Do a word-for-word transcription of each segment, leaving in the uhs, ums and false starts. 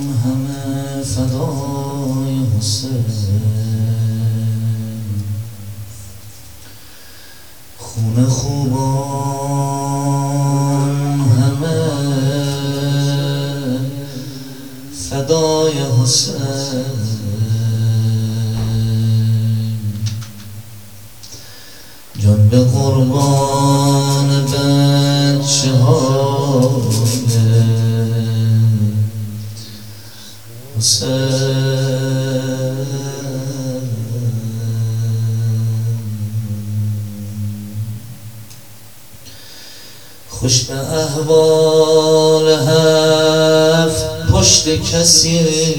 همه فدای حسین، خون خوبان همه فدای حسین، جان به قربان بچه های حسین. خوش به احوال هفت پشت کسی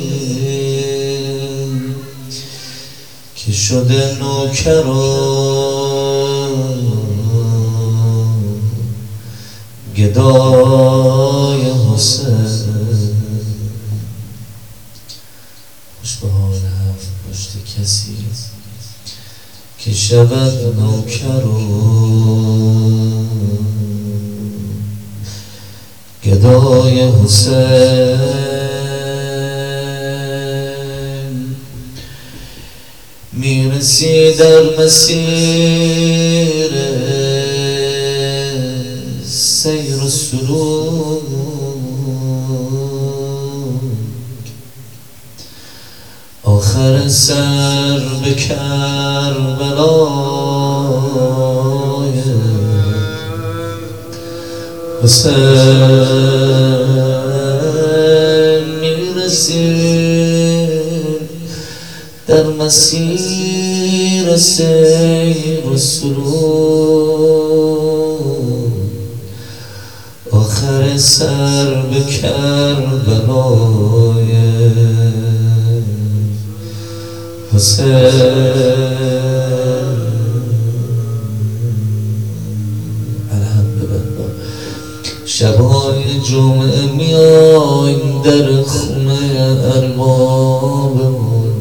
که شده نوکر و گدای حسین. خوش به حال هفت پشت کسی که شود نوکر و گدای حسین. میرسی در مسیر سیر و سلوک، آخر سر به کربلای حسین. میرسی در مسیر سیر و سلوک، آخر سر به کربلای حسین. شبهای جمعه میایم در خونه اربابمون،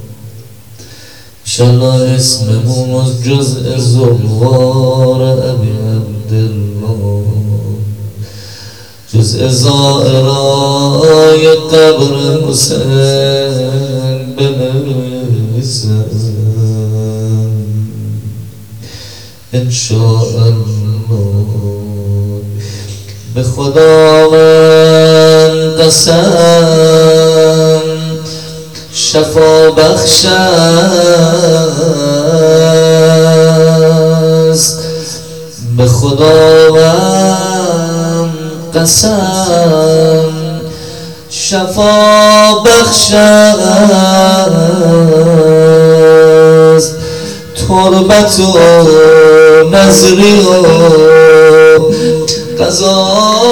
انشالله اسممون از جزء زوار ابی عبدالله، جزء زائرای قبر حسین بنویسن انشاءالله. به خدا من قسم شفا بخش است، به خدا من قسم شفا بخش است. تربت و نظری و قضا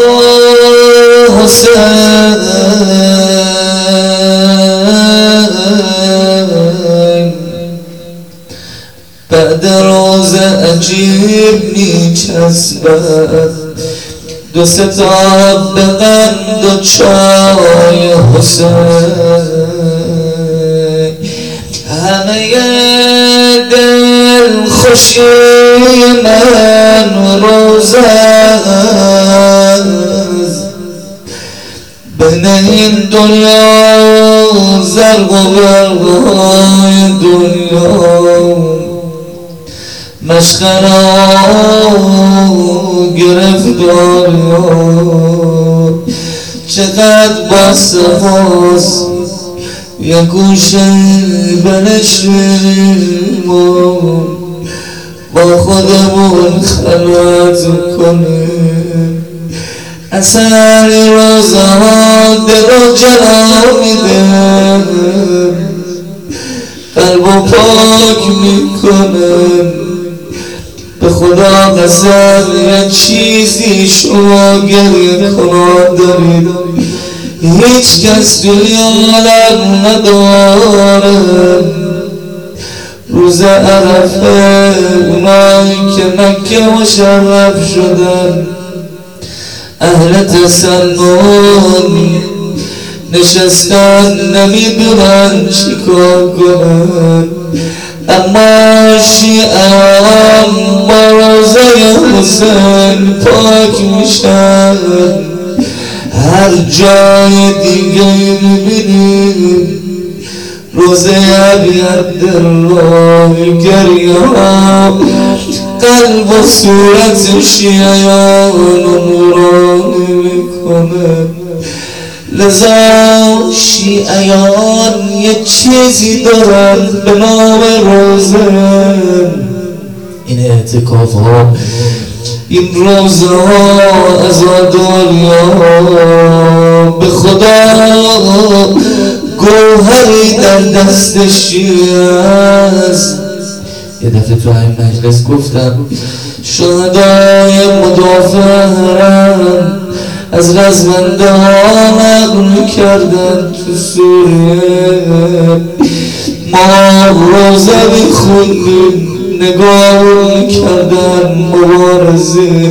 حسین. بعد روز عجیب میچسبد دو سه تا به قند و چای حسین. همه دل خوشی من روز بین این دنیا زرق و برقای دنیا، مشغله گرفتاری چقدر با سفاس یک گوشه بنشینیم با خودمون خلوت کنیم. اثر روزها دل و جلا میده، قلب و پاک میکنه. به خدا قسم یه چیزی شما گریه کنان دارید هیچ کس توی عالم نداره. روز عرفه اونایی که مکه مشرف شدن اهل تسنن نشستن نمیدونن چی کار کنن، اما شیعان با روزه حسین پاک میشن. هر جای دیگه میبینی روزه عبدالله گریه ها قلب و صورت شیعیان نورانی میکنه. لذا شیعیان یه چیزی دارن به نام روزه. این اعتکاف ها، این روزه ها عزاداریا به خدا گوهری در دست شیعه است. یه دفعه تو این مجلس گفتم شهدای مدافع حرم از رزمنده ها نقل کردن تو سوریه. ما روزه میخوندیم نگاه میکردن مبارزه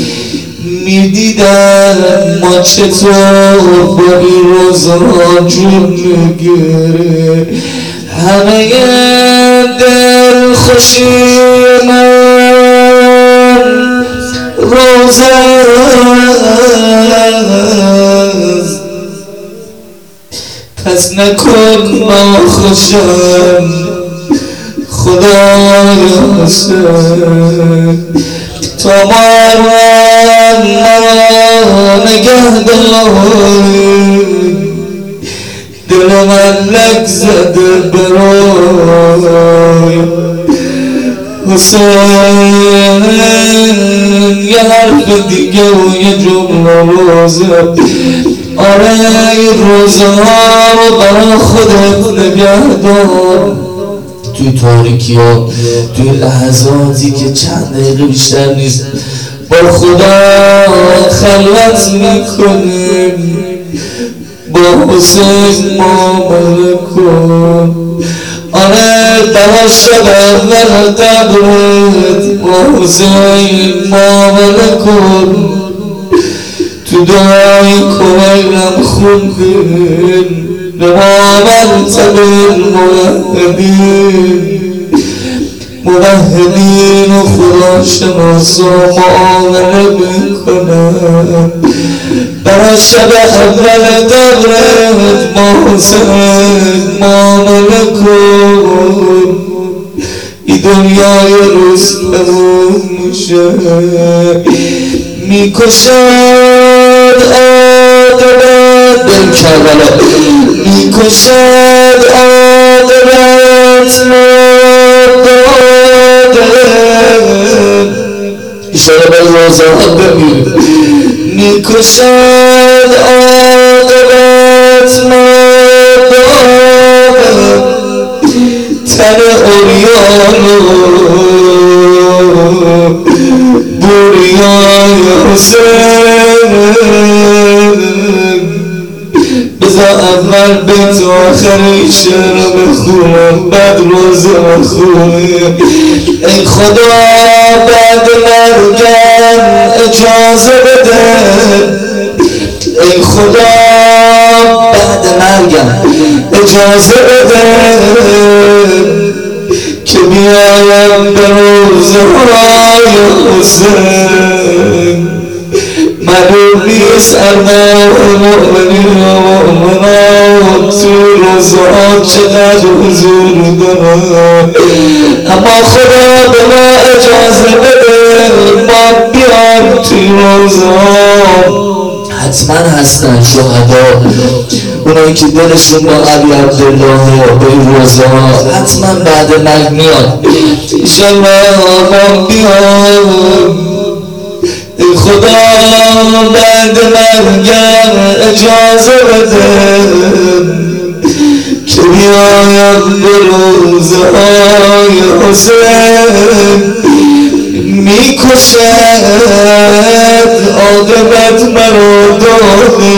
میدیدن ما چطور با این روزه ها جون میگیره. همه دل خوشی من روزه است، پس نکن ما خوشم خدایا تا مارم مرا نگه داری. دل من لک زده برای حسین. یه حرف دیگه و یه جمله روزه. آره این روزه ها رو برا خودت نگه دار. توی تاریکی ها، توی لحظاتی که چند دقیقه بیشتر نیست با خدا خلوت میکنیم، با حسین معامله کن. آره در شب اول قبرت با حسین معامله کن. تو دعای کمیلم خوندیم به ما منطق الموحدین. موحدین و خدا شناسا معامله میکنن. برای شب اول قبرت با حسین معامله کن. ای دنیای روز تموم میشه، میکشد عاقبت در کربلا، میکشد عاقبت مرداده. اشاره به روزه ها ببینید. میکشد عاقبت مرداده، تن اوریان بوریای حسین. بذار اول بیت آخر شعر بخونم بعد روزه بخونم. ای خدا بعد مرگم اجازه بده. ای خدا بعد مرگم اجازه بده که بیایم به روزه های حسین. معلوم نیست ارواح مؤمنین و مؤمنات توی روزه ها چقدر حضور دارن، اما خدا به ما اجازه بده ما بیام توی روزه ها. حتما هستن شهدا، اونایی که دلشون با علی عبدالله و به این روزه ها حتما بعد مرگ میاد. انشالله ما بیام. ای خدا بعد مرگم اجازه بده که بیایم به روزه های حسین. میکشد عاقبت مرا داده،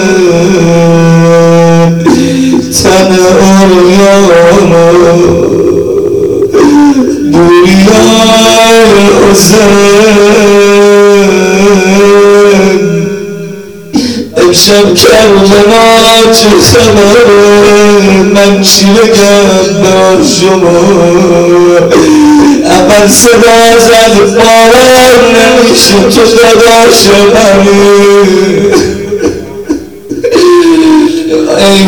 تن اوریان بوریای حسین. امشب کربلا چه خبره، من چی بگم با شما. اول صدا زد باور نمیشه که داداش منی. ای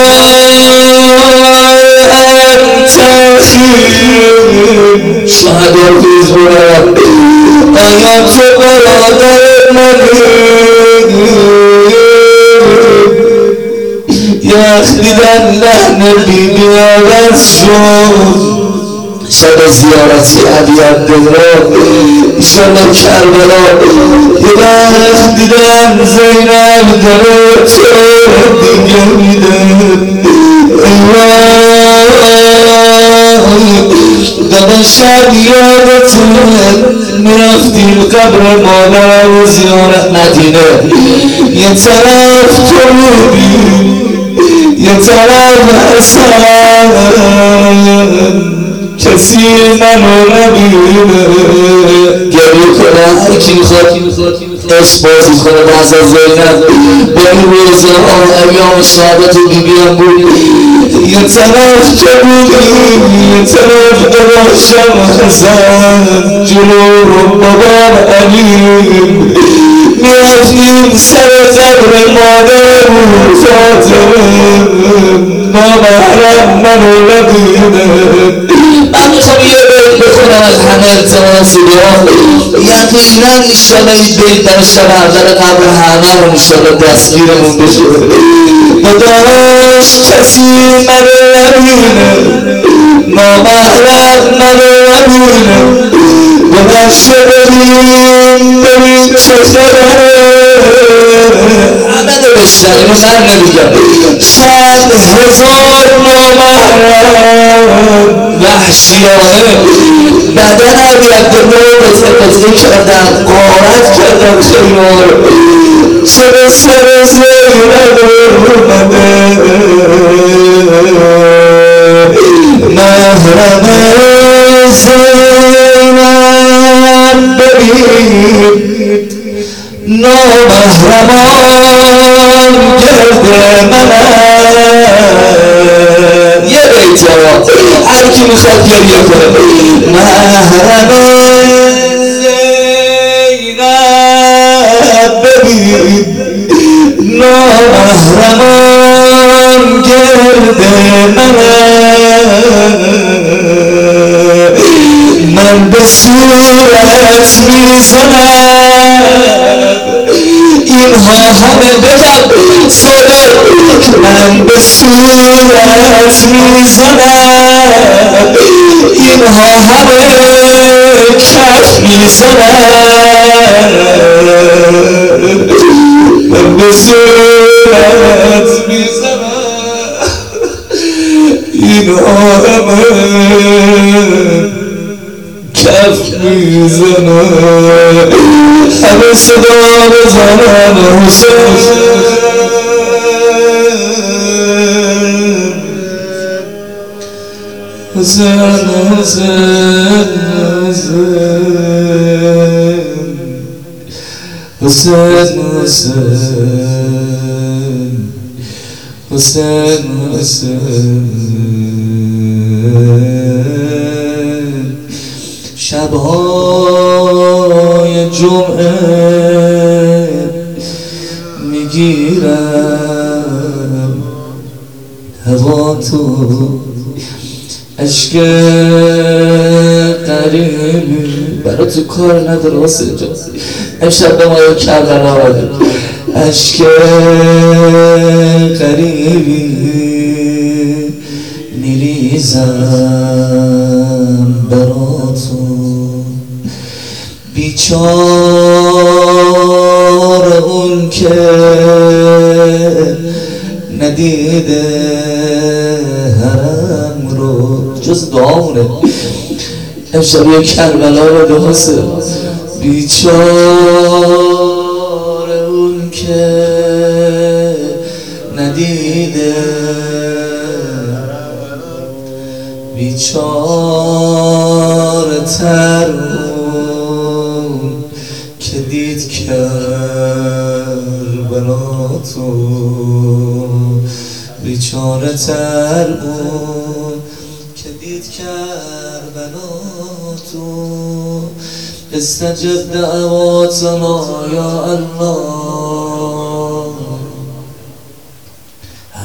انت خیر شهدا پیز برم آیا تو برادر منی یخ دیدن لحن بیبی عوض شد شب زیارتی علی عبدالله ایشالله کربلا یخ دیدن زینب داره تو دیگه میده دادن شب یادتونه میرفتیم قبر مادر و زیارت مدینه یه طرف تو بودی یه طرف حسن کسی منو نبینه گریه کنه هر کی میخواد عشق بازی کنه بحث از زینب به این روزه ها ایام شهادت بیبی هم بود یه طرف که بودی یه طرف داداشم حسن جلو بابام علیم میرفتیم سر قبر مادر و فاطمه نامحرم منو نبینه من میخوام یه بیت بخونم از همه التماس دعا یقینا ایشالله این بیت در شب اول قبر همه رو ایشالله دستگیرمون بشه داداش کسی منو نبینه نامحرم منو نبینه بلنشه بریم بریم چه خبره همه رو بشتر اینو من نمیگم چند هزار نامحرم وحشیانه بدن علی عبدالله قطعه قطعه کردن غارت کردن خیمه رو چرا سر زینب اومده محرم زینب ببین نامحرمان گرد منن یه بیت هر کی میخواد گریه کنه محرم زینب ببین نامحرمان گرد منن من به صورت میزنم اینها همه بگم صادق من به صورت میزنم اینها همه کف میزنم من به صورت میزنم اینها همه کف میزنم همه صدا بزنن حسین حسین حسین حسین حسین حسین حسین شبهای جمعه میگیرم هوا تو عشق قریبی برا تو کار نداره واسه جا امشب به ما یه کربلا آده عشق قریبی میریزم برا تو بیچاره اون که ندیده حرم رو جز دعامونه امشب یه کربلا رو دوسته بیچاره اون که ندیده بیچاره تر اون که دید کربلا تو بیچاره تر اون که دید کربلا تو استجب دعواتنا یا الله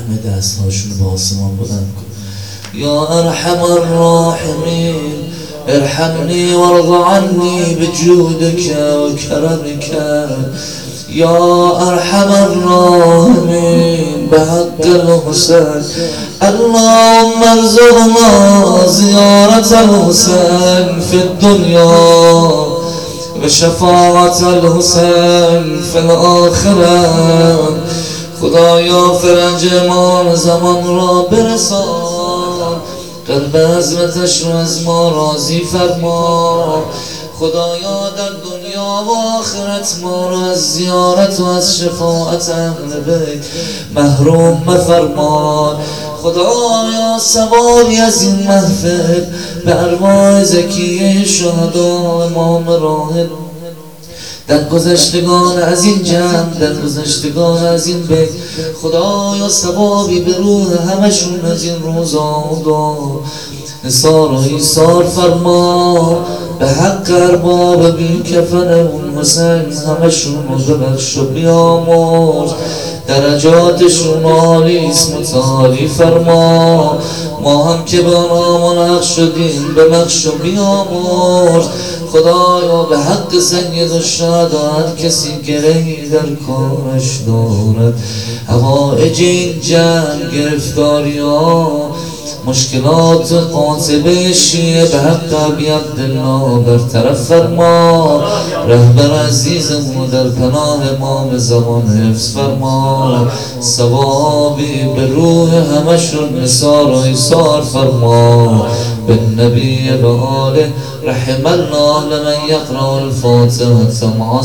همه دست هاشون به آسمان بلند کن. یا ارحم الراحمین ارحمنی وارض عنی بجودک و کرمک یا ارحم الراحمین بحق الحسین اللهم ارزقنا زیارت الحسین فی الدنیا و شفاعت الحسین فی الاخره. خدایا فرج امام زمان را برسان، قلب حضرتش را از ما راضی فرما. خدایا در دنیا و آخرت ما را از زیارت و از شفاعت اهل بیت محروم مفرما. خدایا ثوابی از این محفل به ارواح زکیه شهدا امام راحل در گذشتگان از این جمع، در گذشتگان از این بیت، خدایا ثوابی به روح همشون از این روزا نثار و ایثار فرما. به حق ارباب بی کفن اون حسین همشون رو ببخش و بیامرز، درجاتشون عالیست متعالی فرما. ما هم که به آنها ملحق شدیم ببخش و بیامرز. خدایا به حق سید الشهدا هر کسی گرهی در کارش دارد، حوائج این جمع گرفتاری ها مشکلات قاطبه شیعه به حق ابی عبدالله برطرف فرما. رهبر عزیزمون در پناه امام زمان حفظ فرما. ثوابی به روح همشون نثار و ایثار فرما. بالنبی و آله رحم الله لمن یقرأ الفاتحة مع